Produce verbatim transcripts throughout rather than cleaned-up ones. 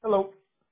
Hello.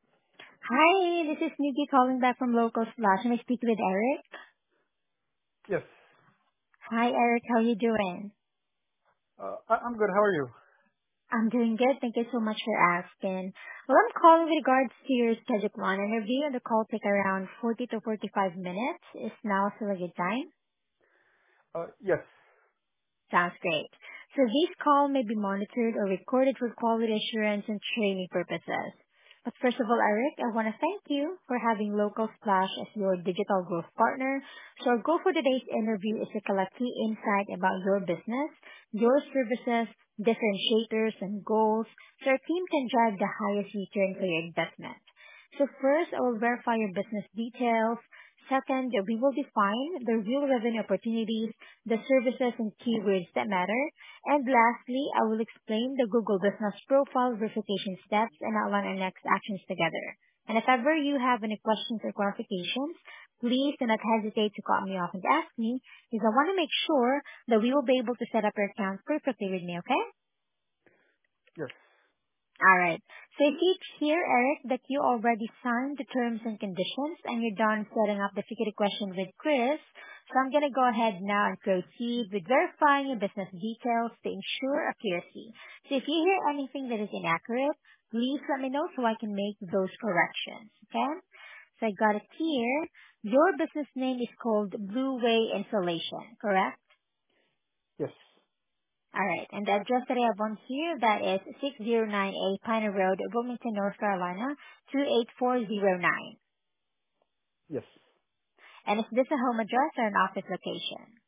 Hi, this is Nikki calling back from Local Splash. May I speak with Eric? Yes. Hi, Eric. How are you doing? Uh, I- I'm good. How are you? I'm doing good. Thank you so much for asking. Well, I'm calling with regards to your scheduled one interview, and the call take around forty to forty-five minutes. Is now still a good time? Uh, yes. Sounds great. So this call may be monitored or recorded for quality assurance and training purposes. But first of all, Eric, I want to thank you for having Local Splash as your digital growth partner. So our goal for today's interview is to collect key insight about your business, your services, differentiators, and goals so our team can drive the highest return for your investment. So first, I will verify your business details. Second, we will define the real revenue opportunities, the services and keywords that matter. And lastly, I will explain the Google Business Profile verification steps and outline our next actions together. And if ever you have any questions or clarifications, please do not hesitate to call me off and ask me, because I want to make sure that we will be able to set up your account perfectly with me, okay? Yes. All right. So it seems here, Eric, that you already signed the terms and conditions and you're done setting up the security question with Chris. So I'm going to go ahead now and proceed with verifying your business details to ensure accuracy. So if you hear anything that is inaccurate, please let me know so I can make those corrections. Okay? So I got it here. Your business name is called Blue Way Insulation, correct? Yes. All right. And the address that I have on here, that is six oh nine A Pioneer Road, Wilmington, North Carolina, two eight four zero nine. Yes. And is this a home address or an office location?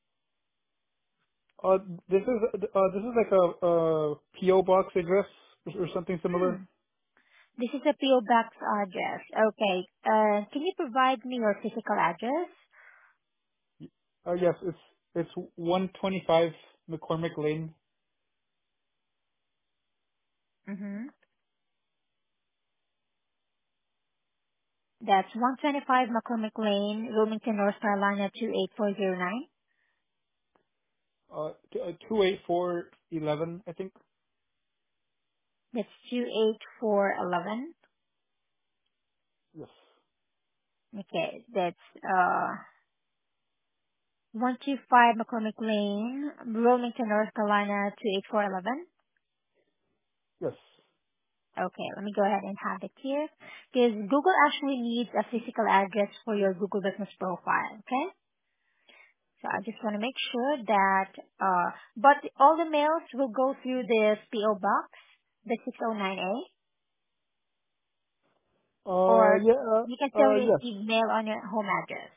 Uh, this is uh, this is like a, P O box address or, or something Hmm. similar. This is a P O Box address. Okay. Uh, can you provide me your physical address? Uh, yes. It's it's one twenty-five McCormick Lane. Mm-hmm. That's one twenty-five McCormick Lane, Wilmington, North Carolina, two eight four zero nine. Uh, t- uh, two eight four eleven. I think. That's two eight four one one. Yes. Okay. That's, uh, one two five McCormick Lane, Wilmington, North Carolina, two eight four one one. Yes. Okay, let me go ahead and have it here. Because Google actually needs a physical address for your Google Business Profile, okay? So I just want to make sure that, uh, but all the mails will go through this P O box, the six oh nine A, Uh, or yeah. Uh, you can still uh yes. receive mail on your home address.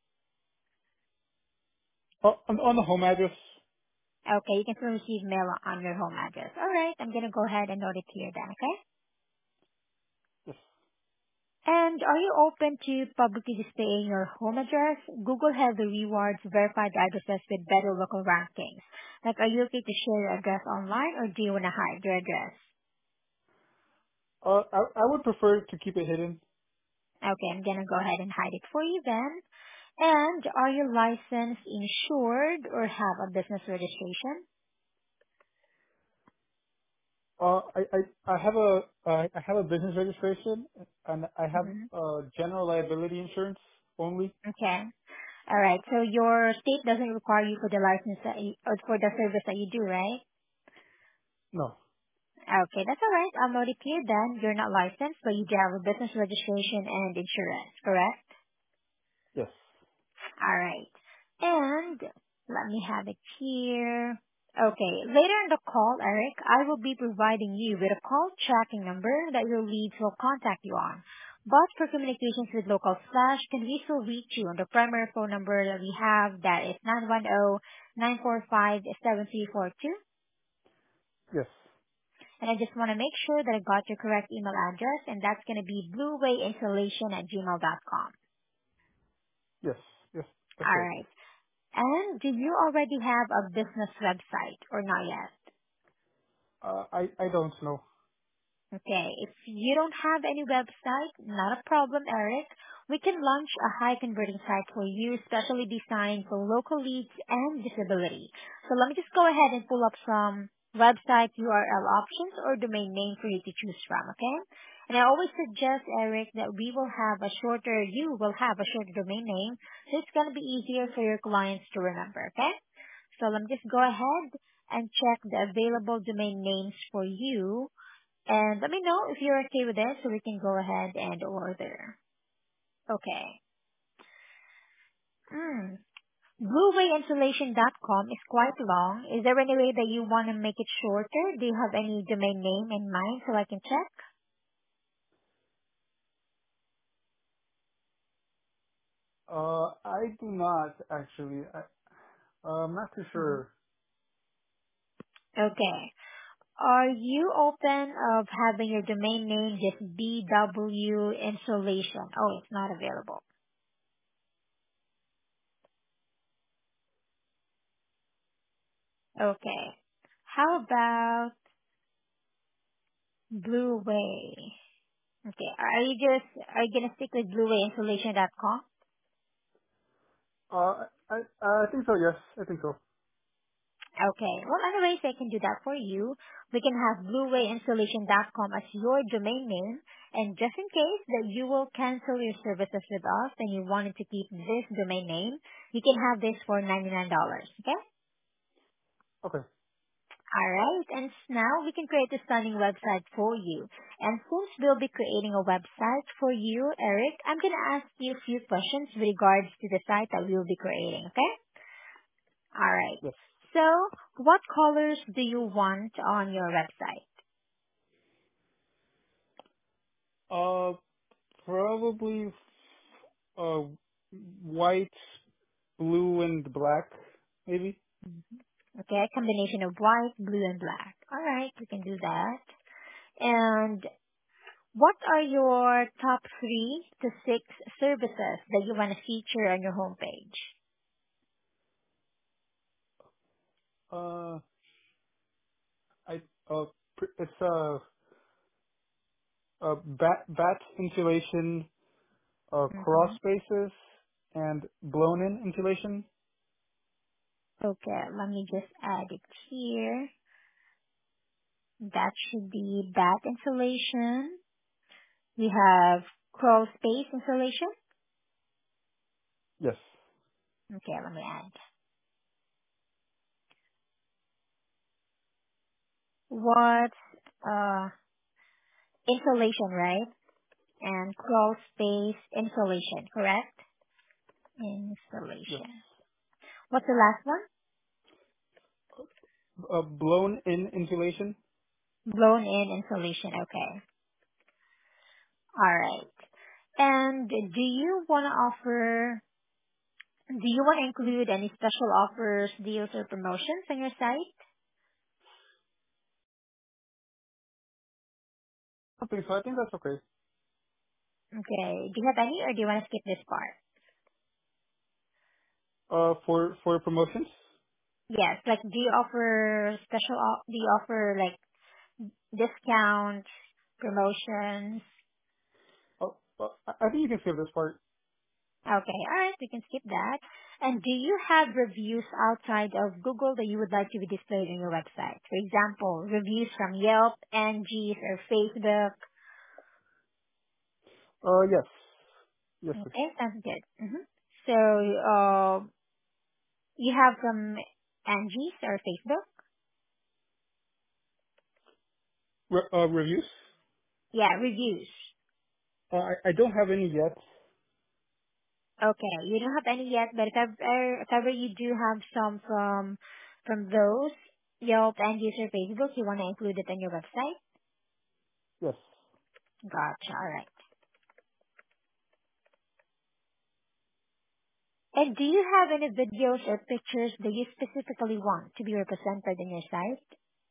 Uh, on, on the home address. Okay, you can still receive mail on your home address. Alright, I'm gonna go ahead and note it here then, okay? Yes. And are you open to publicly displaying your home address? Google has the rewards verified addresses with better local rankings. Like, are you okay to share your address online or do you want to hide your address? Uh, I I would prefer to keep it hidden. Okay, I'm gonna go ahead and hide it for you then. And are you licensed, insured, or have a business registration? Uh, I, I, I have a, uh, I have a business registration and I have, hmm uh, general liability insurance only. Okay. Alright, so your state doesn't require you for the license that you, or for the service that you do, right? No. Okay, that's all right. I'll note it here then. You're not licensed, but you do have a business registration and insurance, correct? Yes. All right. And let me have it here. Okay, later in the call, Eric, I will be providing you with a call tracking number that your leads will contact you on. But for communications with local slash, can we still reach you on the primary phone number that we have that is nine one zero nine four five seven three four two? Yes. And I just want to make sure that I got your correct email address, and that's going to be bluewayinstallation at gmail dot com. Yes. Yes. That's All right. right. And do you already have a business website or not yet? Uh, I, I don't know. Okay. If you don't have any website, not a problem, Eric. We can launch a high converting site for you, specially designed for local leads and visibility. So let me just go ahead and pull up some website U R L options or domain name for you to choose from, okay? And I always suggest, Eric, that we will have a shorter, you will have a shorter domain name, so it's going to be easier for your clients to remember, okay? So let me just go ahead and check the available domain names for you, and let me know if you're okay with it so we can go ahead and order. Okay. Hmm. blue way insulation dot com is quite long. Is there any way that you want to make it shorter? Do you have any domain name in mind so I can check? Uh, I do not actually. I, uh, I'm not too hmm sure. Okay. Are you open of having your domain name just B W Insulation? Oh, it's not available. Okay. How about Blue Way? Okay. Are you just are you gonna stick with blue way insulation dot com? Uh, I I think so. Yes, I think so. Okay. Well, anyways, I can do that for you. We can have blue way insulation dot com as your domain name. And just in case that you will cancel your services with us and you wanted to keep this domain name, you can have this for ninety-nine dollars. Okay? Okay. Alright. And now we can create a stunning website for you. And since we'll be creating a website for you, Eric, I'm going to ask you a few questions with regards to the site that we will be creating. Okay? Alright. Yes. So, what colors do you want on your website? Uh, probably uh white, blue, and black, maybe. Okay, a combination of white, blue, and black. Alright, we can do that. And what are your top three to six services that you want to feature on your homepage? Uh, I uh pr- it's uh uh bat bat insulation, uh cross Mm-hmm. spaces, and blown in insulation. Okay, let me just add it here. That should be back insulation. We have crawl space insulation. Yes. Okay, let me add. What's uh insulation, right? And crawl space insulation, correct? Yes. Insulation. What's the last one? Uh, blown in insulation. Blown in insulation. Okay. All right. And do you want to offer, do you want to include any special offers, deals, or promotions on your site? I think so. I think that's okay. Okay. Do you have any, or do you want to skip this part? Uh, for for promotions. Yes. Like, do you offer special, o- do you offer like discounts, promotions? Oh, uh, I I think you can skip this part. Okay. All right. We can skip that. And do you have reviews outside of Google that you would like to be displayed on your website? For example, reviews from Yelp, Angie's, or Facebook. Uh, yes. Yes, please. Okay, sounds good. hmm So, uh, you have from Angie's or Facebook? Re- uh, reviews. Yeah, reviews. Uh, I I don't have any yet. Okay, you don't have any yet, but if ever, if ever you do have some from, from those Yelp, Angie's, or Facebook, you want to include it on your website? Yes. Gotcha, alright. And do you have any videos or pictures that you specifically want to be represented in your site?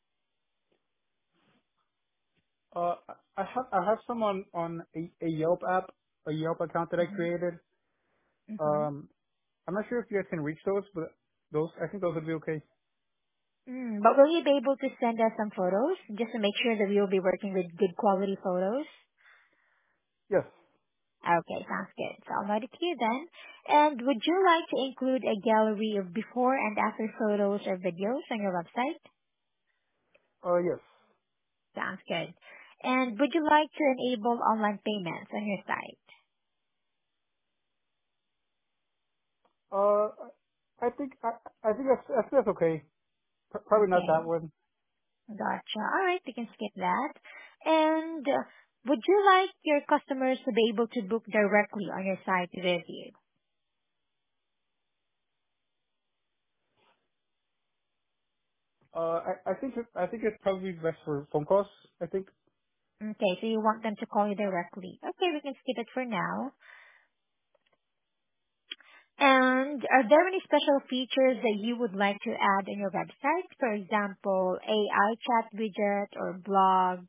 Uh, I I have I have some on on a, a Yelp app, a Yelp account that I Mm-hmm. created. Mm-hmm. Um, I'm not sure if you guys can reach those, but those I think those would be okay. Mm, but will you be able to send us some photos just to make sure that we will be working with good quality photos? Yes. Okay, sounds good. So I'll note it here then. And would you like to include a gallery of before and after photos or videos on your website? Uh, yes. Sounds good. And would you like to enable online payments on your site? Uh, I think I, I think that's that's, that's okay. P- Probably not that Okay, one. gotcha. All right, we can skip that. And uh, would you like your customers to be able to book directly on your site with you? Uh, I, I think it, I think it's probably best for phone calls. I think. Okay, so you want them to call you directly. Okay, we can skip it for now. And are there any special features that you would like to add on your website? For example, A I chat widget or blogs?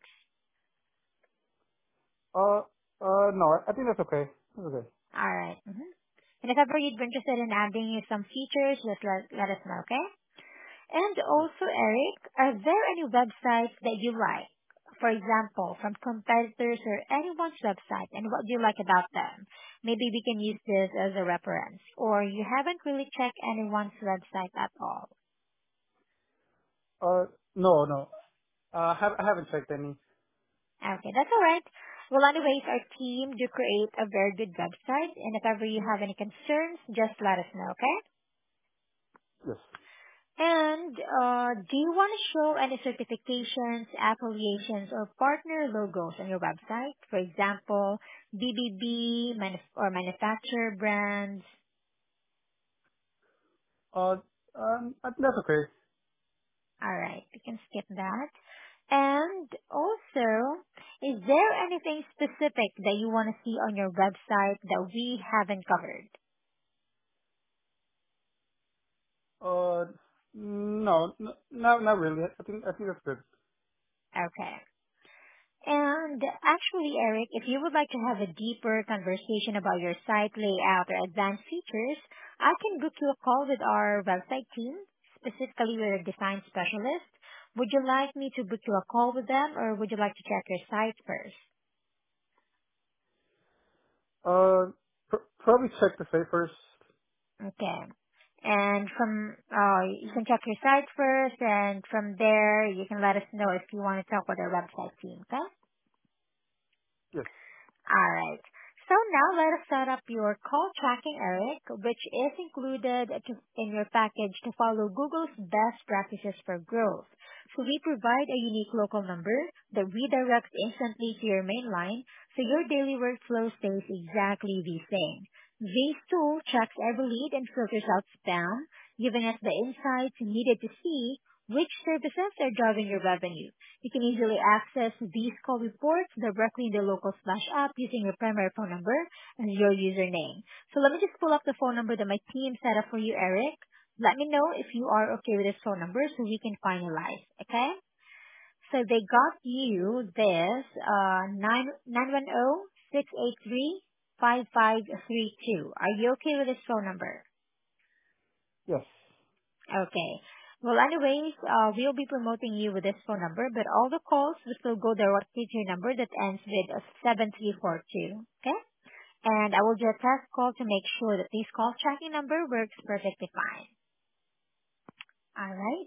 Uh, uh, no, I think that's okay. That's okay. Alright. Mm-hmm. And if ever you'd be interested in adding some features, just let, let us know, okay? And Yes. also, Eric, are there any websites that you like? For example, from competitors or anyone's website, and what do you like about them? Maybe we can use this as a reference. Or you haven't really checked anyone's website at all. Uh, no, no. Uh, I, have, I haven't checked any. Okay, that's all right. Well, anyways, our team do create a very good website, and if ever you have any concerns, just let us know, okay? Yes. And uh, do you want to show any certifications, affiliations, or partner logos on your website? For example, B B B manuf- or manufacturer brands. Uh, um, I think that's okay. All right, we can skip that. And also, is there anything specific that you want to see on your website that we haven't covered? Uh, no, n- not not really. I think I think that's good. Okay. And actually, Eric, if you would like to have a deeper conversation about your site layout or advanced features, I can book you a call with our website team, specifically with a design specialist. Would you like me to book you a call with them, or would you like to check your site first? Uh, pr- probably check the site first. Okay. And from, uh, you can check your site first, and from there, you can let us know if you want to talk with our website team, okay? Yes. All right. So now let us set up your call tracking, Eric, which is included to, in your package to follow Google's best practices for growth. So we provide a unique local number that redirects instantly to your main line, so your daily workflow stays exactly the same. This tool checks every lead and filters out spam, giving us the insights needed to see which services are driving your revenue. You can easily access these call reports directly in the local Splash app using your primary phone number and your username. So let me just pull up the phone number that my team set up for you, Eric. Let me know if you are okay with this phone number so we can finalize, okay? So they got you this uh nine nine one zero six eight three five five three two. Are you okay with this phone number? Yes. Okay. Well, anyways, uh, we'll be promoting you with this phone number, but all the calls will still go directly to your number that ends with uh, seven three four two. Okay? And I will do a test call to make sure that this call tracking number works perfectly fine. All right.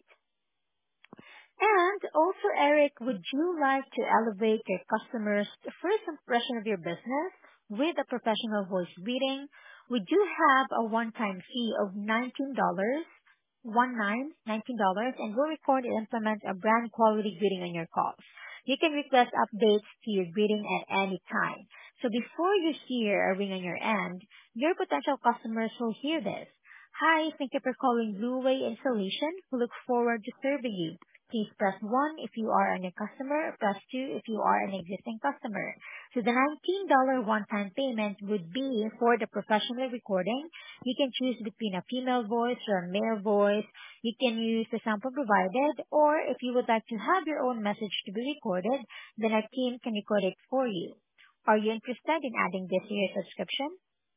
And also, Eric, would you like to elevate your customers' first impression of your business with a professional voice reading? We do have a one-time fee of nineteen dollars one nine, nineteen dollars, and we'll record and implement a brand quality greeting on your calls. You can request updates to your greeting at any time. So before you hear a ring on your end, your potential customers will hear this. Hi, thank you for calling Blue Way Installation. We look forward to serving you. Please press one if you are a new customer, or press two if you are an existing customer. So the nineteen dollars one-time payment would be for the professional recording. You can choose between a female voice or a male voice. You can use the sample provided, or if you would like to have your own message to be recorded, then our team can record it for you. Are you interested in adding this to your subscription?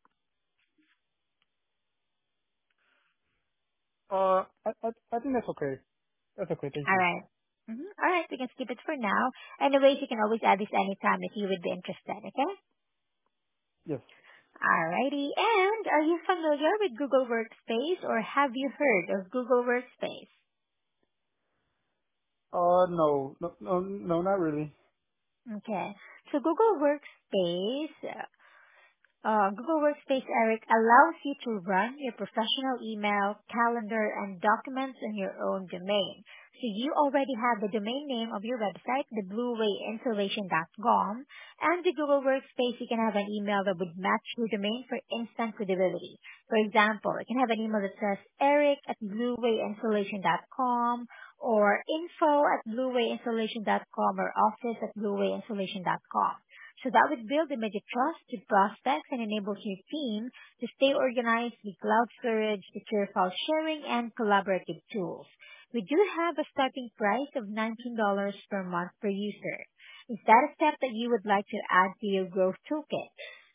Uh, I I, I think that's okay. That's okay. Thank All you. right. Mm-hmm. All right, we can skip it for now. Anyways, you can always add this anytime if you would be interested, okay? Yes. Alrighty. And are you familiar with Google Workspace or have you heard of Google Workspace? Uh, no, no, no, no, not really. Okay. So Google Workspace Uh, Google Workspace, Eric, allows you to run your professional email, calendar, and documents on your own domain. So you already have the domain name of your website, the blue way installation dot com, and the Google Workspace, you can have an email that would match your domain for instant credibility. For example, you can have an email that says eric at blue way installation dot com or info at blue way installation dot com or office at blue way installation dot com. So that would build immediate trust to prospects and enables your team to stay organized with cloud storage, secure file sharing, and collaborative tools. We do have a starting price of nineteen dollars per month per user. Is that a step that you would like to add to your growth toolkit?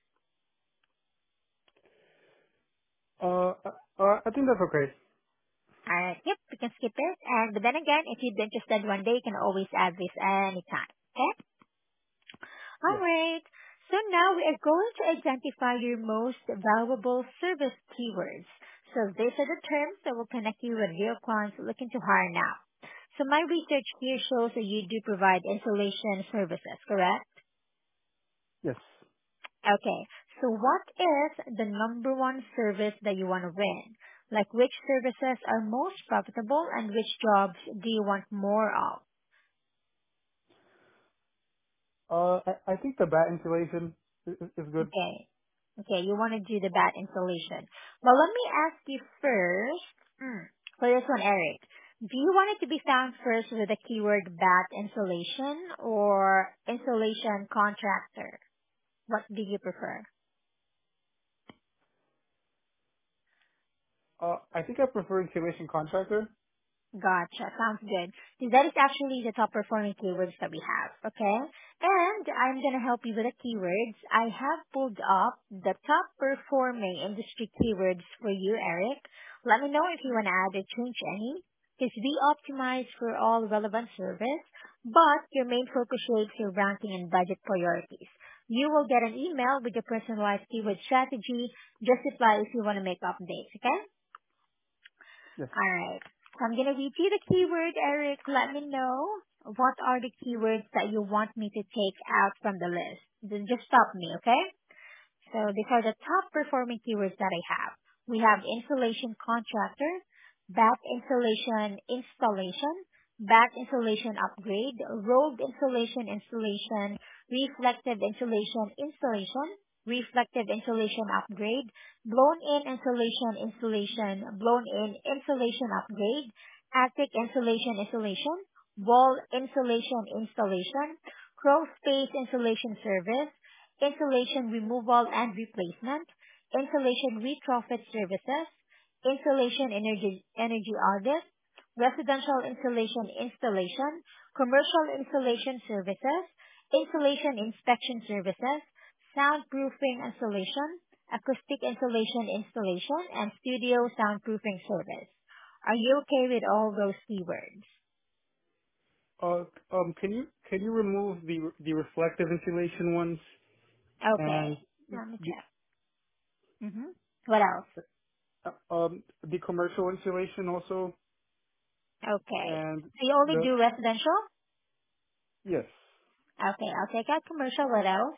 Uh, uh, I think that's okay. Alright, yep, we can skip it. And but then again, if you're interested one day, you can always add this anytime. Okay? All Yes. right. So now we are going to identify your most valuable service keywords. So these are the terms that will connect you with real clients looking to hire now. So my research here shows that you do provide installation services, correct? Yes. Okay. So what is the number one service that you want to win? Like which services are most profitable and which jobs do you want more of? Uh, I, I think the bat installation is, is good. Okay. Okay, you want to do the bat installation. Well, let me ask you first, hmm, for this one, Eric, do you want it to be found first with the keyword bat installation or installation contractor? What do you prefer? Uh, I think I prefer installation contractor. Gotcha. Sounds good. So that is actually the top performing keywords that we have. Okay. And I'm going to help you with the keywords. I have pulled up the top performing industry keywords for you, Eric. Let me know if you want to add or change any. Because we optimize for all relevant service, but your main focus shapes your ranking and budget priorities. You will get an email with your personalized keyword strategy. Just reply if you want to make updates, okay? Yes. All right. So I'm gonna read you the keyword, Eric. Let me know what are the keywords that you want me to take out from the list. Then just stop me, okay? So these are the top performing keywords that I have. We have installation contractor, back installation installation, back installation upgrade, rogue installation installation, reflective installation installation, reflective installation upgrade, blown in installation installation, blown in installation upgrade, attic installation installation, wall installation installation, crawl space installation service, installation removal and replacement, installation retrofit services, installation energy, energy audit, residential installation installation, commercial installation services, installation inspection services, soundproofing installation, acoustic installation installation, and studio soundproofing service. Are you okay with all those keywords? Uh, um, can you can you remove the the reflective insulation ones Okay. and Let me the check. hmm What else? uh, um the commercial insulation also Okay. and So you only the do residential? yes Okay, I'll take out commercial. What else?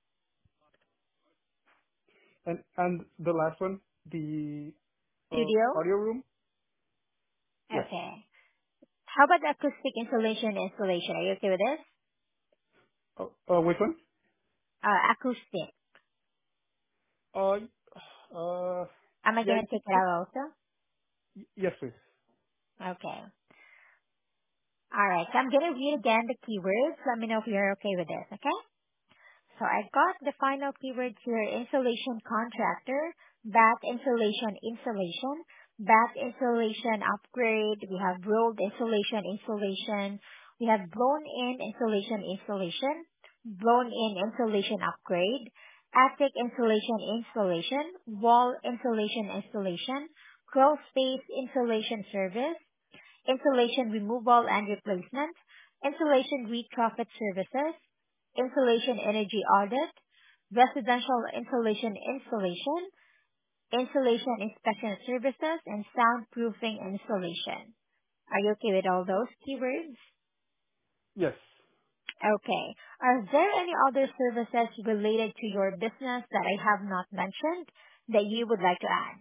and and the last one the uh, Studio? audio room yes. Okay. How about acoustic insulation and installation? Are you okay with this? Uh, uh which one? Uh, acoustic. Uh uh Am I yeah gonna you take can it put out also? yes please. Okay. Alright, so I'm gonna read again the keywords. Let me know if you're okay with this, okay? So I got the final keywords here: insulation contractor, bath insulation installation, bath insulation upgrade, we have rolled insulation installation, we have blown in insulation installation, blown in insulation upgrade, attic insulation installation, wall insulation installation, crawl space insulation service, insulation removal and replacement, insulation retrofit services, insulation energy audit, residential insulation installation, insulation inspection services, and soundproofing installation. Are you okay with all those keywords? Yes. Okay. Are there any other services related to your business that I have not mentioned that you would like to add?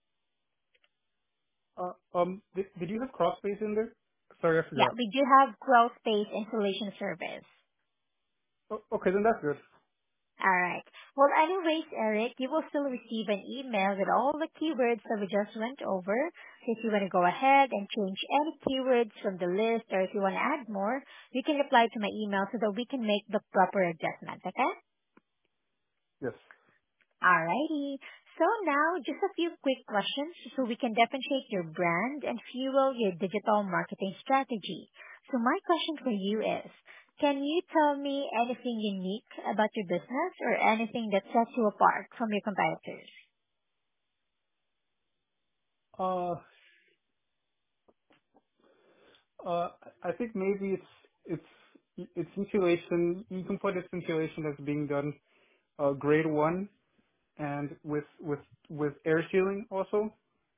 Uh, um, did, did you have Crossbase in there? Sorry, I Yeah, forgot. we do have growth space installation service. Oh, okay, then that's good. All right. Well, anyways, Eric, you will still receive an email with all the keywords that we just went over. So if you want to go ahead and change any keywords from the list, or if you want to add more, you can reply to my email so that we can make the proper adjustments, okay? Yes. Alrighty. So now, just a few quick questions so we can differentiate your brand and fuel your digital marketing strategy. So my question for you is, can you tell me anything unique about your business or anything that sets you apart from your competitors? Uh, uh, I think maybe it's it's it's insulation. You can put its insulation that's being done uh, grade one and with with with air sealing also.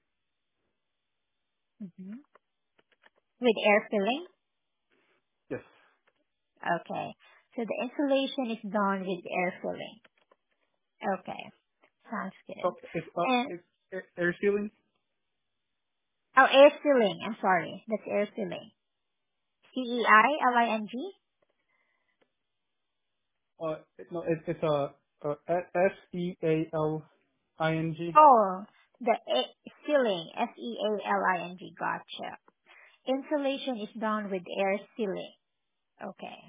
hmm With air filling? Yes. Okay. So the insulation is done with air filling. Okay. Sounds Oh, good. it's uh, And, it's air, air sealing. oh, air filling. I'm sorry. That's air filling. C E I L I N G? Uh, it- no, it, it's a uh, S E A L I N G. Oh, the a- sealing, S E A L I N G. Gotcha. Insulation is done with air sealing. Okay.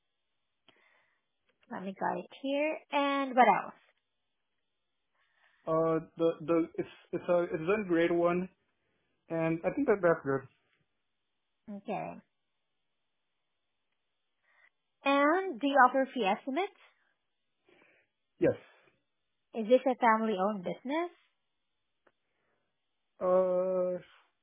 Let me got it here. And what else? Uh, the the it's it's a it's done grade one, and I think that that's good. Okay. And do you offer free estimates? Yes. Is this a family-owned business? Uh,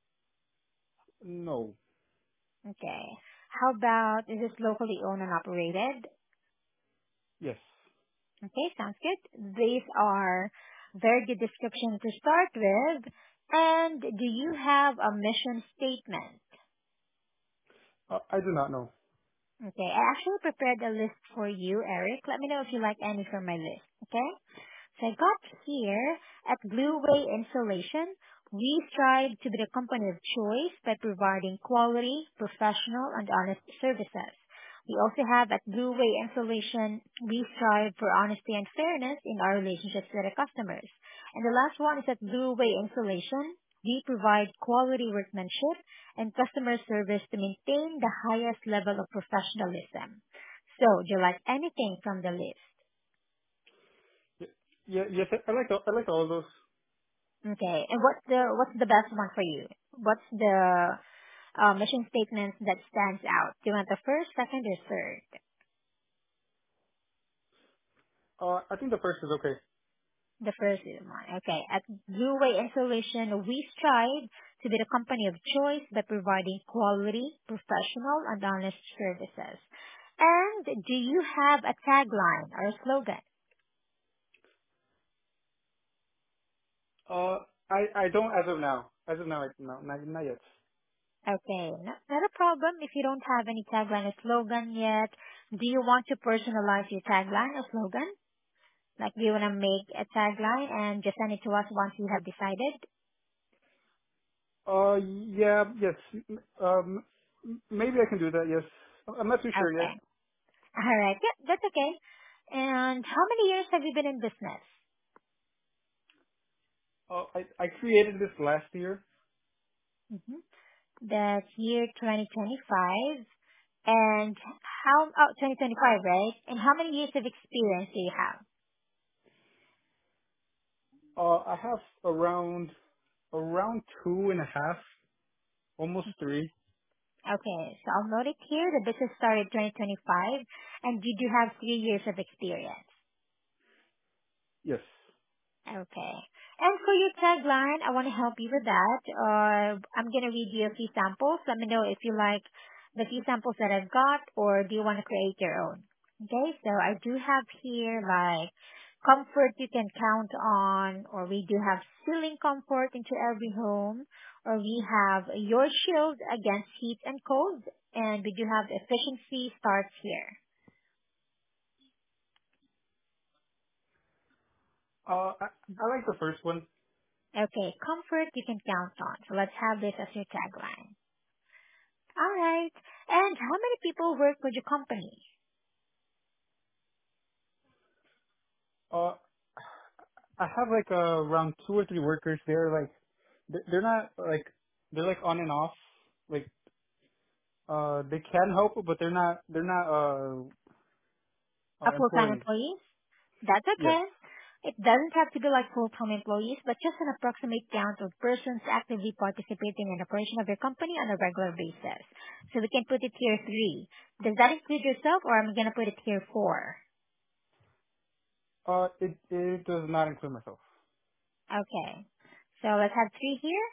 no. Okay. How about, is this locally owned and operated? Yes. Okay, sounds good. These are very good description to start with. And do you have a mission statement? Uh, I do not know. Okay, I actually prepared a list for you, Eric. Let me know if you like any from my list, okay? So I got here at Blueway Insulation, we strive to be the company of choice by providing quality, professional, and honest services. We also have at Blueway Insulation, we strive for honesty and fairness in our relationships with our customers. And the last one is at Blueway Insulation, we provide quality workmanship and customer service to maintain the highest level of professionalism. So, do you like anything from the list? Y- Yeah. Yes. I I like all, I like all of those. Okay. And what's the what's the best one for you? What's the uh, mission statement that stands out? Do you want the first, second, or third? Uh, I think the first is okay. The first is one. Okay. At Blue Way Installation, we strive to be the company of choice by providing quality, professional, and honest services. And do you have a tagline or a slogan? Uh, I I don't as of now. As of now, I, no, not not yet. Okay, not, not a problem if you don't have any tagline or slogan yet. Do you want to personalize your tagline or slogan? Like, do you want to make a tagline and just send it to us once you have decided? Uh, yeah. Yes. m- Um, m- maybe I can do that. Yes. I'm not too sure Okay. yet. All right. Yep, that's okay. And how many years have you been in business? Uh, I I created this last year. hmm That's year twenty twenty-five. And how, oh, twenty twenty-five, right? And how many years of experience do you have? Uh, I have around around two and a half, almost three. Okay, so I'll note it here. The business started twenty twenty-five, and you do have three years of experience. Yes. Okay. And for your tagline, I want to help you with that. Uh, I'm going to read you a few samples. Let me know if you like the few samples that I've got, or do you want to create your own. Okay, so I do have here like comfort you can count on, or we do have ceiling comfort into every home, or we have your shield against heat and cold, and we do have efficiency starts here. Uh, I, I like the first one. Okay, comfort you can count on. So let's have this as your tagline. All right. And how many people work with your company? Uh, I have like uh, around two or three workers. They're like, they're they're not like, they're like on and off. Like, uh, they can help, but they're not, they're not, uh, uh A full-time employees. employees? That's Yes. okay. It doesn't have to be like full-time employees, but just an approximate count of persons actively participating in the operation of your company on a regular basis. So we can put it here three. Does that include yourself, or am I going to put it here four? Uh, it, it does not include myself. Okay. So let's have three here.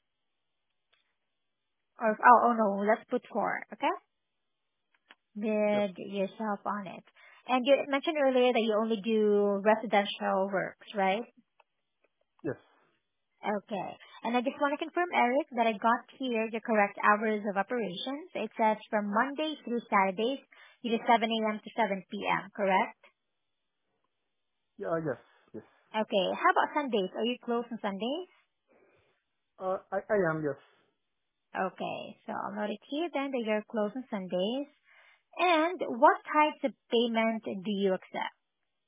Or, oh, oh no, let's put four. Okay? Yep. With yourself on it. And you mentioned earlier that you only do residential works, right? Yes. Okay. And I just want to confirm, Eric, that I got here the correct hours of operations. It says from Mondays through Saturdays, you do seven a m to seven p m, correct? Yeah, uh, yes. Yes. Okay. How about Sundays? Are you closed on Sundays? Uh, I, I am, yes. Okay. So I'll note it here then that you're closed on Sundays. And what types of payment do you accept?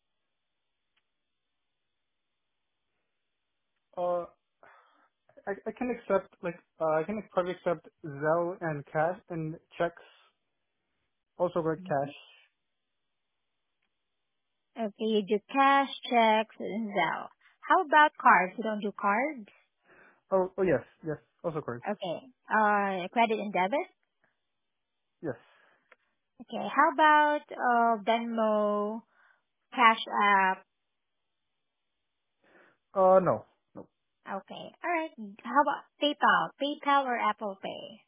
Uh, I, I can accept, like, uh, I can probably accept Zelle and cash and checks. Also like cash. Okay, you do cash, checks, and Zelle. How about cards? You don't do cards? Oh, oh yes, yes. Also cards. Okay. Uh, credit and debit? Yes. Okay. How about uh, Venmo, Cash App? Uh, no. No. Okay. All right. How about PayPal? PayPal or Apple Pay?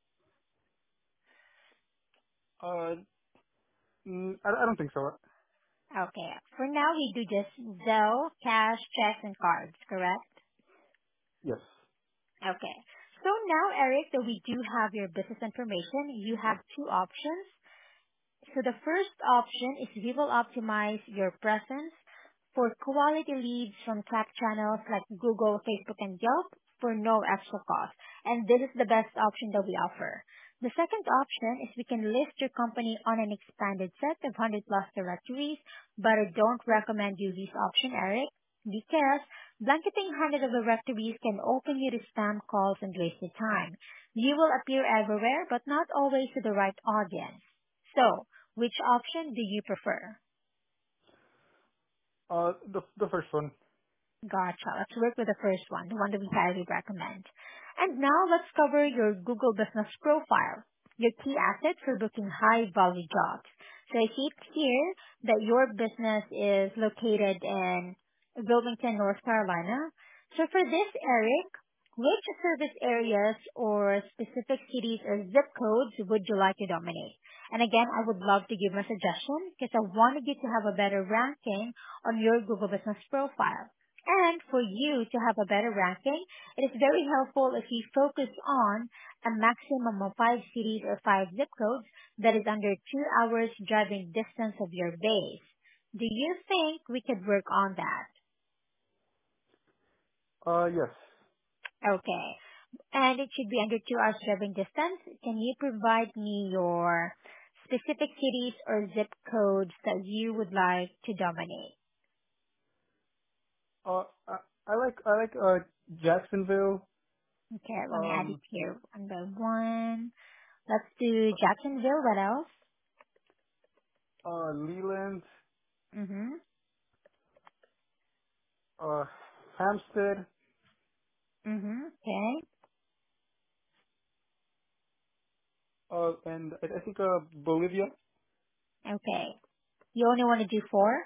Uh, mm, I, I don't think so. Okay. For now, we do just Zelle, cash, checks, and cards, correct? Yes. Okay. So now, Eric, that we do have your business information, you have two options. So the first option is we will optimize your presence for quality leads from top channels like Google, Facebook, and Yelp for no extra cost. And this is the best option that we offer. The second option is we can list your company on an expanded set of one hundred plus directories, but I don't recommend you this option, Eric, because blanketing one hundred of the directories can open you to spam calls and waste your time. You will appear everywhere, but not always to the right audience. So, which option do you prefer? Uh, the the first one. Gotcha. Let's work with the first one, the one that we highly recommend. And now let's cover your Google Business Profile, your key asset for booking high value jobs. So I see it here that your business is located in Wilmington, North Carolina. So for this, Eric, which service areas or specific cities or zip codes would you like to dominate? And again, I would love to give my suggestion because I wanted you to have a better ranking on your Google Business Profile. And for you to have a better ranking, it is very helpful if you focus on a maximum of five cities or five zip codes that is under two hours driving distance of your base. Do you think we could work on that? Uh, yes. Okay. And it should be under two hours driving distance. Can you provide me your specific cities or zip codes that you would like to dominate? Uh, I, I like I like uh Jacksonville. Okay, let me add it Um, here one by one. Let's do Jacksonville. What else? uh, Leland. Mm-hmm. Uh, Hampstead. Mm-hmm. Okay. Uh, and I, I think uh Bolivia. Okay. You only want to do four?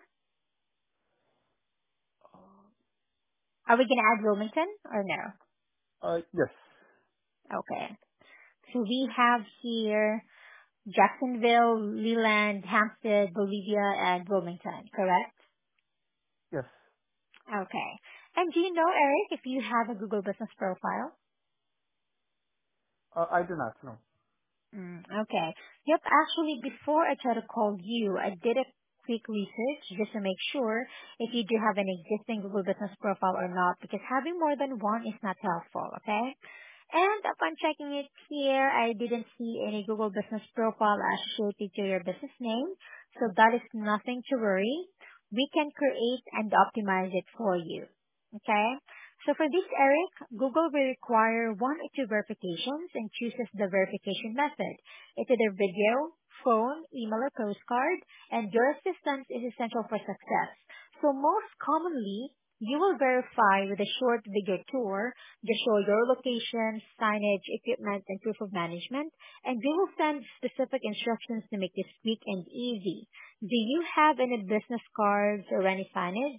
Are we going to add Wilmington or no? Uh, yes. Okay. So we have here Jacksonville, Leland, Hampstead, Bolivia, and Wilmington, correct? Yes. Okay. And do you know, Eric, if you have a Google Business Profile? Uh, I do not know. Mm, okay. Yep, actually, before I tried to call you, I did it quick research just to make sure if you do have an existing Google Business profile or not, because having more than one is not helpful, okay? And upon checking it here, I didn't see any Google Business profile associated to your business name, so that is nothing to worry. We can create and optimize it for you. Okay? So for this, Eric, Google will require one or two verifications and chooses the verification method. It's either video, phone, email, or postcard, and your assistance is essential for success. So most commonly, you will verify with a short video tour, just show your location, signage, equipment, and proof of management, and we will send specific instructions to make this quick and easy. Do you have any business cards or any signage?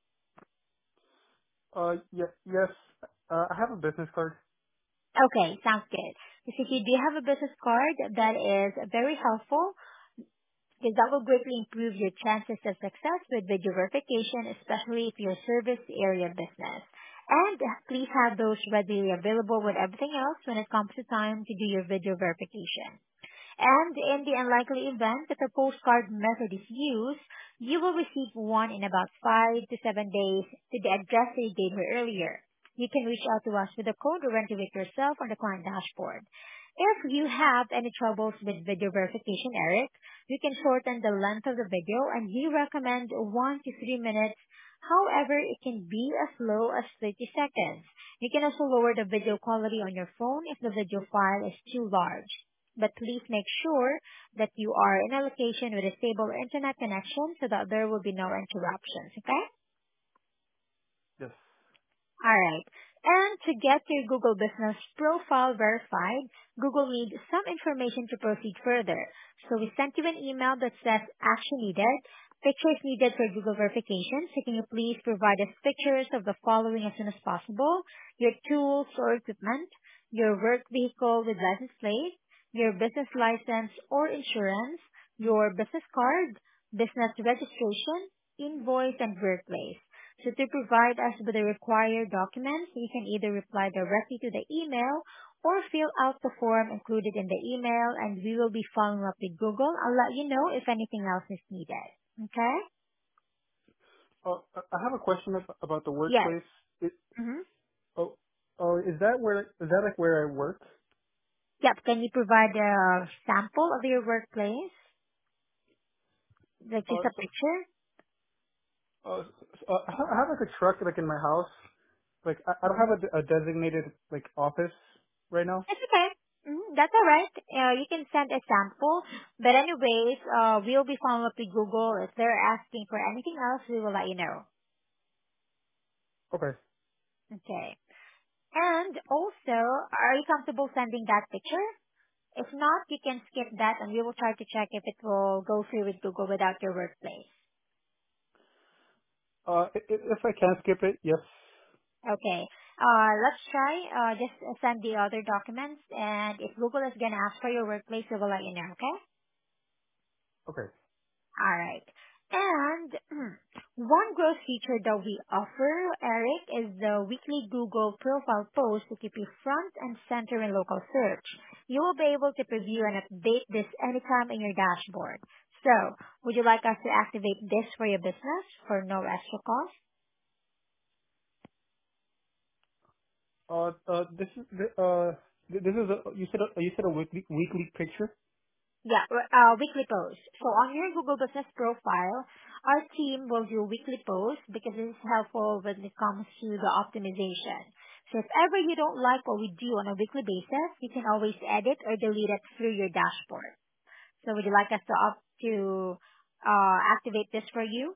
Uh, yeah, yes. Uh, I have a business card. Okay, sounds good. Because if you do have a business card, that is very helpful because that will greatly improve your chances of success with video verification, especially if you're a service area business. And please have those readily available with everything else when it comes to time to do your video verification. And in the unlikely event that the postcard method is used, you will receive one in about five to seven days to the address that you gave me earlier. You can reach out to us with a code or enter it yourself on the client dashboard. If you have any troubles with video verification, Eric, you can shorten the length of the video and we recommend one to three minutes. However, it can be as low as thirty seconds. You can also lower the video quality on your phone if the video file is too large. But please make sure that you are in a location with a stable internet connection so that there will be no interruptions, okay? Yes. Alright. And to get your Google Business profile verified, Google needs some information to proceed further. So we sent you an email that says action needed, pictures needed for Google verification. So can you please provide us pictures of the following as soon as possible? Your tools or equipment, your work vehicle with license plate, your business license or insurance, your business card, business registration, invoice, and workplace. So to provide us with the required documents, you can either reply directly to the email or fill out the form included in the email, and we will be following up with Google. I'll let you know if anything else is needed. Okay? Uh, I I have a question ab- about the Yes. workplace. It, Mm-hmm. oh, oh, is that where, is that like where I work? Yep. Can you provide a sample of your workplace? Like just Uh, a so, picture? uh, so, uh, I have I have like a truck like in my house. Like I, I don't Mm-hmm. have a, a designated like office right now. That's okay. Mm, that's all right. Uh, you can send a sample. But anyways, uh, we'll be following up with Google. If they're asking for anything else, we will let you know. Okay. Okay. And also, are you comfortable sending that picture? If not, you can skip that and we will try to check if it will go through with Google without your workplace. Uh, i- i- if I can skip it, yes. Okay. Uh, let's try. Uh, just send the other documents and if Google is going to ask for your workplace, we will let you know, okay? Okay. All right. And one growth feature that we offer, Eric, is the weekly Google profile post to keep you front and center in local search. You will be able to preview and update this anytime in your dashboard. So, would you like us to activate this for your business for no extra cost? Uh, uh, this is the- uh, th- this is a you said a, you said a weekly weekly picture. Yeah, uh, weekly post. So on your Google Business profile, our team will do weekly posts because it is helpful when it comes to the optimization. So if ever you don't like what we do on a weekly basis, you can always edit or delete it through your dashboard. So would you like us to up to uh, activate this for you?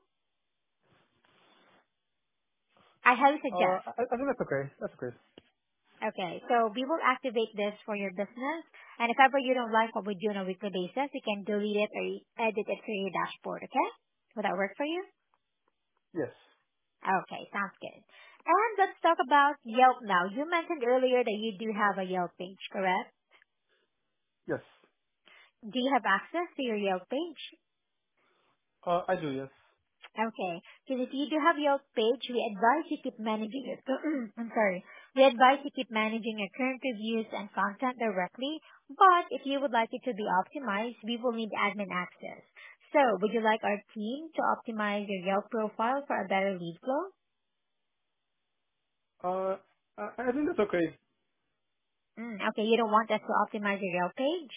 I highly Uh, suggest. I, I think that's okay. That's okay. Okay, so we will activate this for your business. And if ever you don't like what we do on a weekly basis, you can delete it or edit it through your dashboard, okay? Would that work for you? Yes. Okay, sounds good. And let's talk about Yelp now. You mentioned earlier that you do have a Yelp page, correct? Yes. Do you have access to your Yelp page? Uh, I do. Yes. Okay. Because if you do have Yelp page, we advise you keep managing your, I'm sorry, we advise you keep managing your current reviews and content directly, but if you would like it to be optimized, we will need admin access. So, would you like our team to optimize your Yelp profile for a better lead flow? Uh, I, I think that's okay. Mm, okay, you don't want us to optimize your Yelp page?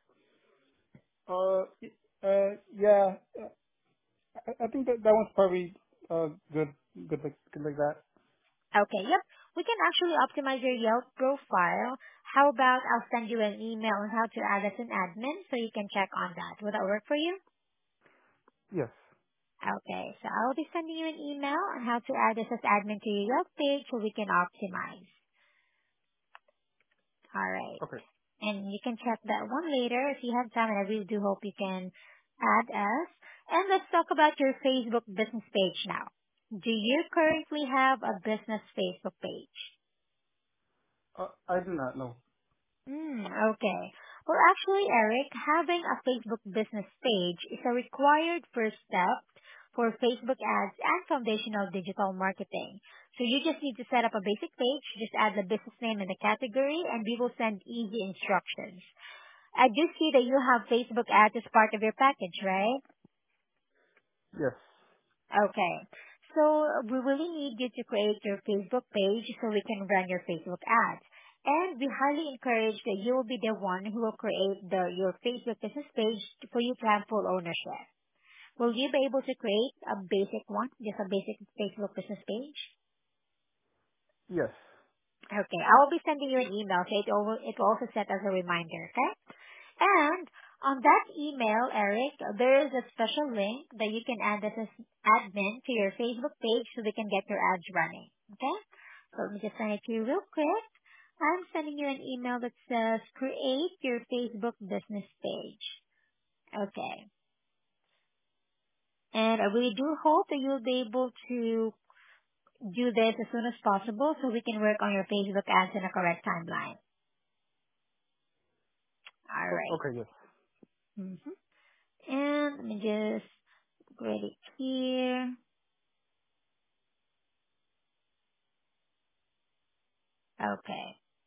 Uh, y- uh, yeah, uh, I, I think that that one's probably uh good, good like good like that. Okay, yep. We can actually optimize your Yelp profile. How about I'll send you an email on how to add as an admin so you can check on that. Would that work for you? Yes. Okay, so I'll be sending you an email on how to add us as admin to your Yelp page so we can optimize. Alright. Okay. And you can check that one later if you have time, and I really do hope you can add us. And let's talk about your Facebook business page now. Do you currently have a business Facebook page? Uh, I do not know. Hmm, okay. Well, actually, Eric, having a Facebook business page is a required first step for Facebook ads and foundational digital marketing. So you just need to set up a basic page, just add the business name and the category, and we will send easy instructions. I do see that you have Facebook ads as part of your package, right? Yes. Okay. So we really need you to create your Facebook page so we can run your Facebook ads. And we highly encourage that you will be the one who will create the your Facebook business page for you to have full ownership. Will you be able to create a basic one, just a basic Facebook business page? Yes. Okay, I will be sending you an email, so it will, it will also set as a reminder, okay? And on that email, Eric, there is a special link that you can add as an admin to your Facebook page so we can get your ads running. Okay? So let me just send it to you real quick. I'm sending you an email that says create your Facebook business page. Okay. And I really do hope that you'll be able to do this as soon as possible so we can work on your Facebook ads in a correct timeline. All O- right. okay. Yes. Mm-hmm. And let me just grade it here. Okay.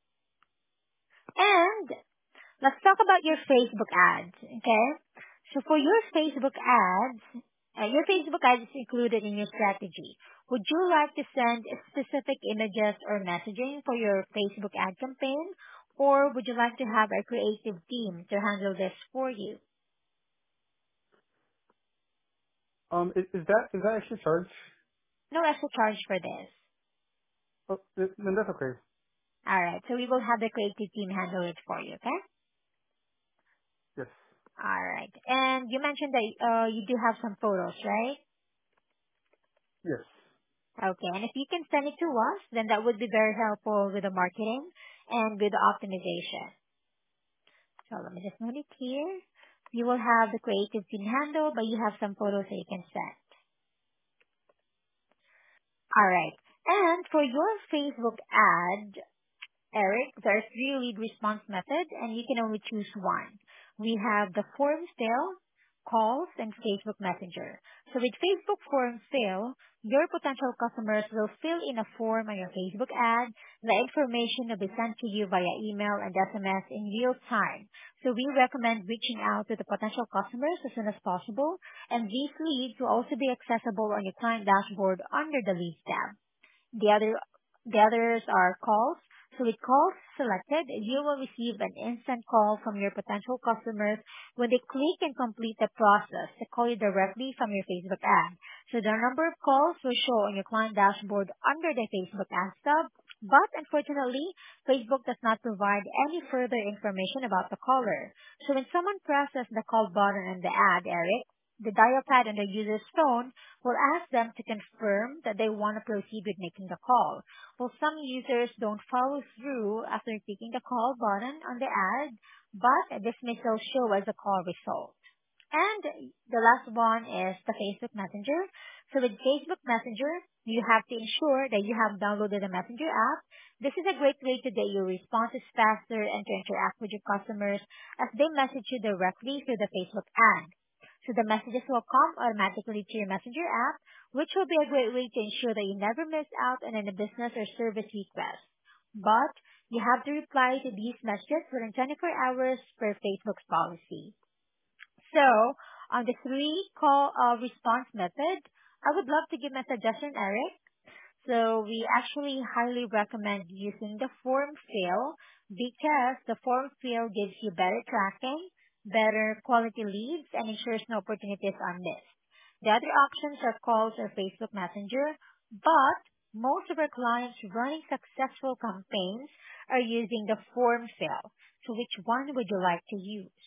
And let's talk about your Facebook ads, okay? So for your Facebook ads, uh, your Facebook ads is included in your strategy. Would you like to send specific images or messaging for your Facebook ad campaign? Or would you like to have a creative team to handle this for you? Um, is, is that is that actually charged? No extra charge for this. Oh, th- then that's okay. Alright, so we will have the creative team handle it for you, okay? Yes. Alright. And you mentioned that uh, you do have some photos, right? Yes. Okay. And if you can send it to us, then that would be very helpful with the marketing and with the optimization. So let me just note it here. You will have the creative team handle, but you have some photos that you can send. All right. And for your Facebook ad, Eric, there's three lead response methods, and you can only choose one. We have the form fill, calls, and Facebook Messenger. So with Facebook form fill, your potential customers will fill in a form on your Facebook ad. The information will be sent to you via email and S M S in real time. So we recommend reaching out to the potential customers as soon as possible, and these leads will also be accessible on your client dashboard under the Leads tab. The other the others are calls. So with calls selected, you will receive an instant call from your potential customers when they click and complete the process to call you directly from your Facebook ad. So the number of calls will show on your client dashboard under the Facebook ad tab, but unfortunately, Facebook does not provide any further information about the caller. So when someone presses the call button on the ad, Eric, the dial pad on the user's phone will ask them to confirm that they want to proceed with making the call. Well, some users don't follow through after clicking the call button on the ad, but this may still show as a call result. And the last one is the Facebook Messenger. So with Facebook Messenger, you have to ensure that you have downloaded the Messenger app. This is a great way to get your responses faster and to interact with your customers as they message you directly through the Facebook ad. So the messages will come automatically to your Messenger app, which will be a great way to ensure that you never miss out on any business or service requests. But you have to reply to these messages within twenty-four hours per Facebook's policy. So, On the three call uh, response method, I would love to give my suggestion, Eric. So we actually highly recommend using the form fill because the form fill gives you better tracking, better quality leads, and ensures no opportunities are missed. The other options are calls or Facebook Messenger, but most of our clients running successful campaigns are using the form fill. So which one would you like to use?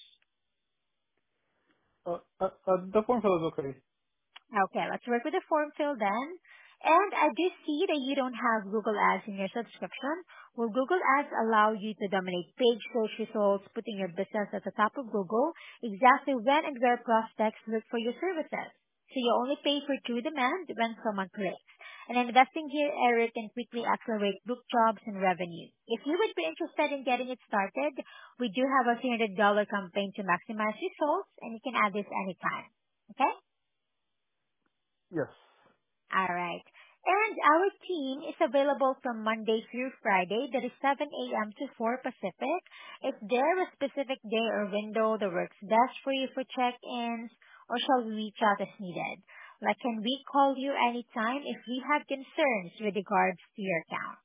Uh, uh, uh, the form fill is okay. Okay, let's work with the form fill then. And I do see that you don't have Google Ads in your subscription. Will Google Ads allow you to dominate page search results, putting your business at the top of Google exactly when and where prospects look for your services? So you only pay for true demand when someone clicks. And investing here, Eric, can quickly accelerate book jobs and revenue. If you would be interested in getting it started, we do have a three hundred dollars campaign to maximize results, and you can add this anytime. Okay? Yes. All right. And our team is available from Monday through Friday, that is seven a.m. to four Pacific. Is there a specific day or window that works best for you for check-ins, or shall we reach out as needed? Like, can we call you anytime if we have concerns with regards to your account?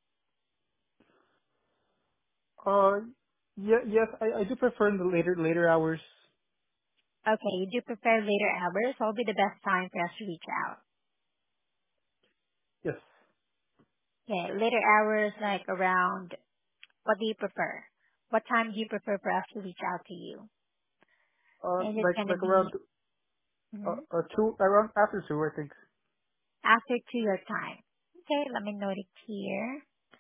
Uh, yeah, yes, I, I do prefer in the later later hours. Okay, you do prefer later hours. What will be the best time for us to reach out? Yes. Okay, later hours, like around, what do you prefer? What time do you prefer for us to reach out to you? Uh, Is it like going to like be around uh, mhm, uh two around after two, I think. after two your time? Okay, let me note it here.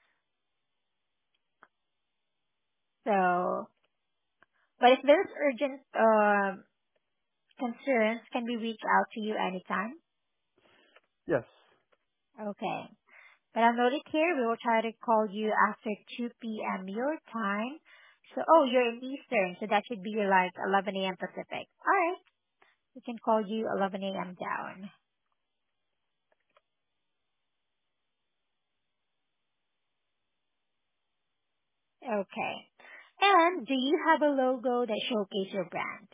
So, but if there's urgent uh, concerns, can we reach out to you anytime? Yes. Okay. But I'll note it here. We will try to call you after two p.m. your time. So, oh, you're in Eastern, so that should be like eleven a.m. Pacific. All right. We can call you eleven a.m. down. Okay. And do you have a logo that showcases your brand?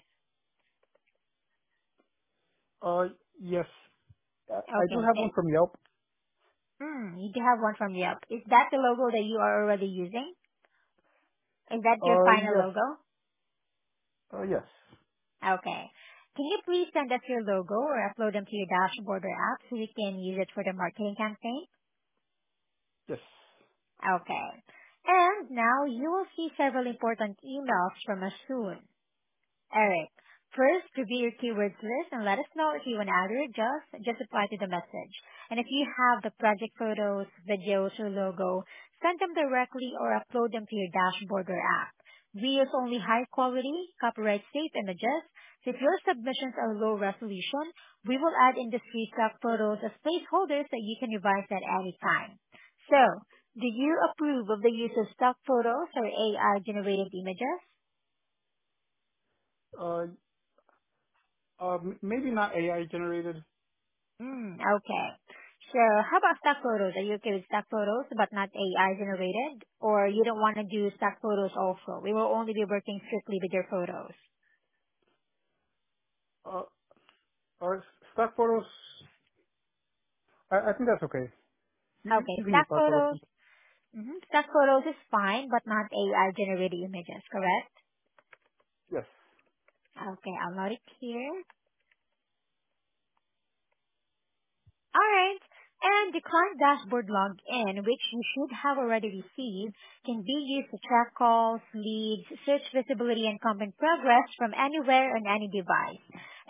Uh, yes. I, I do Okay. have one Okay. from Yelp. Hmm, you do have one from Yelp. Is that the logo that you are already using? Is that your Uh, final yes. logo? Uh, yes. Okay. Can you please send us your logo or upload them to your dashboard or app so we can use it for the marketing campaign? Yes. Okay. And now you will see several important emails from us soon. Eric, first review your keywords list and let us know if you want to add or adjust. Just apply to the message. And if you have the project photos, videos, or logo, send them directly or upload them to your dashboard or app. We use only high quality, copyright safe images. So if your submissions are low resolution, we will add industry stock photos as placeholders that you can revise at any time. So, do you approve of the use of stock photos or A I generated images? Uh, uh, m- maybe not A I generated. Mm, okay. So how about stock photos? Are you okay with stock photos but not A I generated? Or you don't want to do stock photos also? We will only be working strictly with your photos. Uh, uh, stock photos. I, I think that's okay. You, you Okay, you can use stock stock photos. photos. Mm-hmm. Stock photos is fine but not A I generated images, correct? Yes. Okay, I'll note it here. Alright. And the client dashboard login, which you should have already received, can be used to track calls, leads, search visibility, and comment progress from anywhere on any device.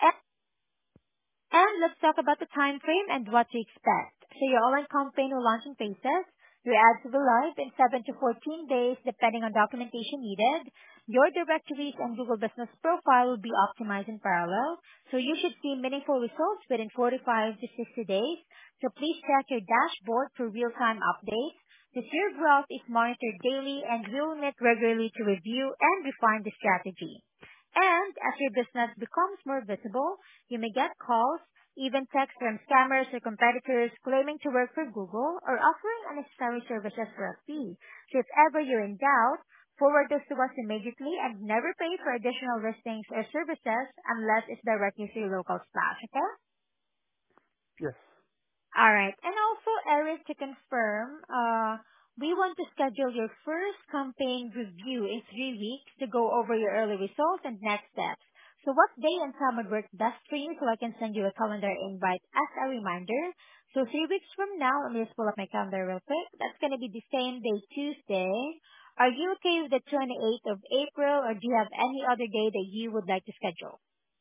And let's talk about the time frame and what to expect. So your online campaign will launch in phases. Your ads will be live in seven to fourteen days depending on documentation needed. Your directories and Google Business Profile will be optimized in parallel. So you should see meaningful results within forty-five to sixty days. So please check your dashboard for real-time updates. The your growth is monitored daily and will meet regularly to review and refine the strategy. And as your business becomes more visible, you may get calls, even texts from scammers or competitors claiming to work for Google or offering unnecessary services for a fee. So if ever you're in doubt, Forward those to us immediately and never pay for additional listings or services unless it's directly through local splash, okay? Yes. All right. And also, Eric, to confirm, uh, we want to schedule your first campaign review in three weeks to go over your early results and next steps. So what day and time would work best for you so I can send you a calendar invite as a reminder? So three weeks from now, let me just pull up my calendar real quick. That's going to be the same day, Tuesday. Are you okay with the twenty-eighth of April, or do you have any other day that you would like to schedule?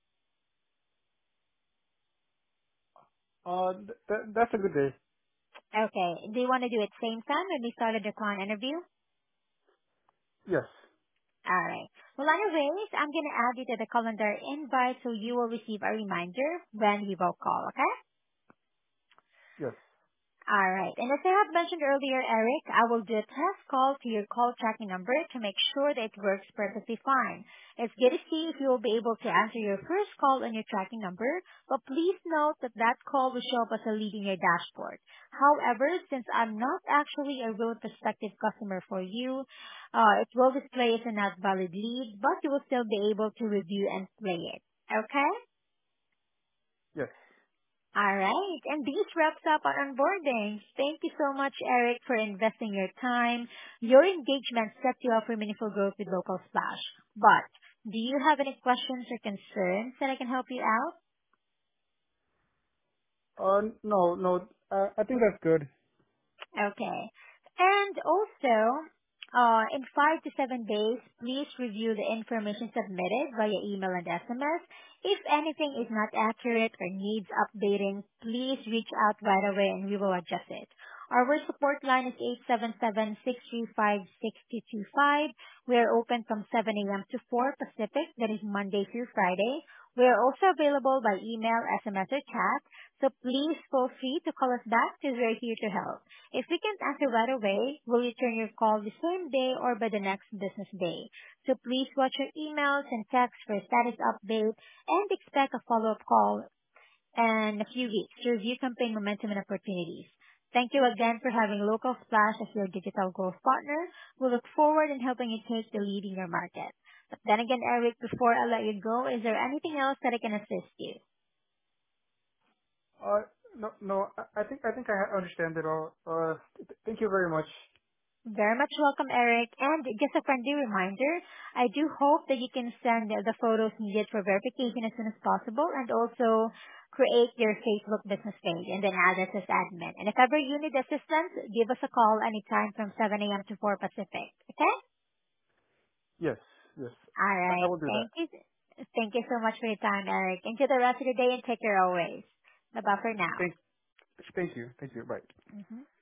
Uh, th- th- that's a good day. Okay. Do you want to do it same time when we started the client interview? Yes. All right. Well, anyways, I'm going to add you to the calendar invite so you will receive a reminder when we will call, okay? Yes. All right. And as I have mentioned earlier, Eric, I will do a test call to your call tracking number to make sure that it works perfectly fine. It's good to see if you will be able to answer your first call on your tracking number, but please note that that call will show up as a lead in your dashboard. However, since I'm not actually a real prospective customer for you, uh, it will display as a not valid lead, but you will still be able to review and play it. Okay? Yes. All right. And this wraps up our onboarding. Thank you so much, Eric, for investing your time. Your engagement sets you up for meaningful growth with Local Splash. But do you have any questions or concerns that I can help you out? Uh, no, no. Uh, I think that's good. Okay. And also, uh, in five to seven days, please review the information submitted via email and S M S. If anything is not accurate or needs updating, please reach out right away and we will adjust it. Our support line is eight seven seven, six three five, six two two five. We are open from seven a.m. to four Pacific, that is Monday through Friday. We are also available by email, S M S, or chat. So please feel free to call us back because we're here to help. If we can't answer right away, we'll return your call the same day or by the next business day. So please watch your emails and texts for a status update and expect a follow-up call in a few weeks to review campaign momentum and opportunities. Thank you again for having Local Splash as your digital growth partner. We look forward in helping you take the lead in your market. But then again, Eric, before I let you go, is there anything else that I can assist you? Uh, no, no. I I think I think I understand it all. Uh, th- thank you very much. Very much welcome, Eric. And just a friendly reminder, I do hope that you can send the photos needed for verification as soon as possible and also create your Facebook business page and then add us as admin. And if ever you need assistance, give us a call anytime from seven a.m. to four Pacific. Okay? Yes. Yes. All I, I right. will do that. Thank you. Thank you so much for your time, Eric. Enjoy the rest of the day and take care always. Bye-bye for now. Thank. Thank you. Thank you. Bye. hmm